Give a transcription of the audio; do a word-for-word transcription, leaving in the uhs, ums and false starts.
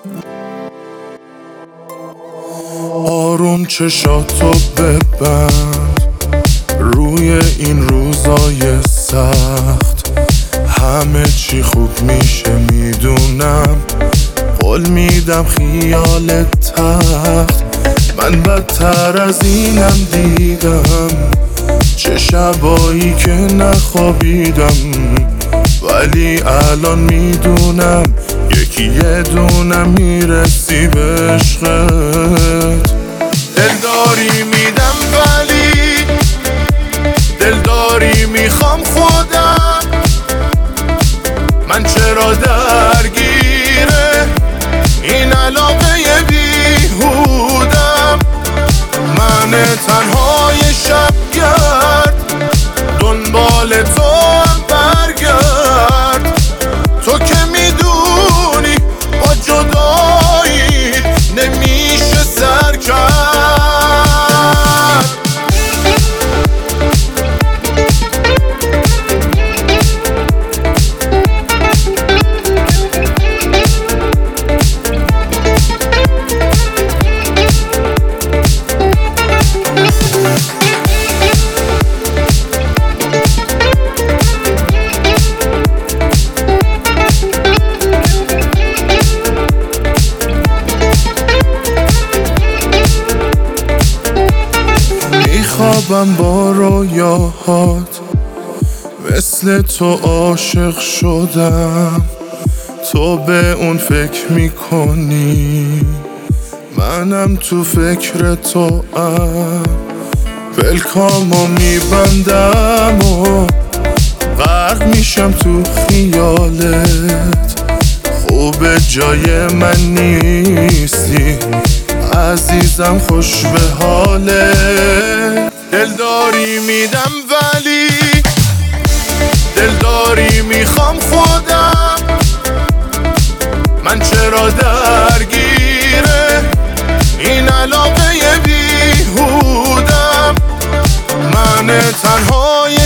آروم چشاتو ببند روی این روزای سخت، همه چی خوب میشه میدونم، قول میدم خیال تخت. من بدتر از اینم دیدم، چه شبایی که نخوابیدم، ولی الان میدونم یکی یه دونم میرسی به عشقت. دلداری میدم ولی دلداری میخوام خودم، من چرا درگیره این علاقه بیهودم؟ من تنهای شبگرد دنبال تو هم برگرد، تو که میدونی با جدایی نمیشه سر کرد. خوابم با رویاهات، مثل تو عاشق شدم، تو به اون فکر میکنی منم تو فکر تو ام. ولکامو میبندم و غرق میشم تو خیالت، خوب جای من نیستی عزیزم، خوش به حالت. دلداری میدم ولی دلداری میخوام خودم، من چرا درگیره این علاقه بیهودم؟ من تنهای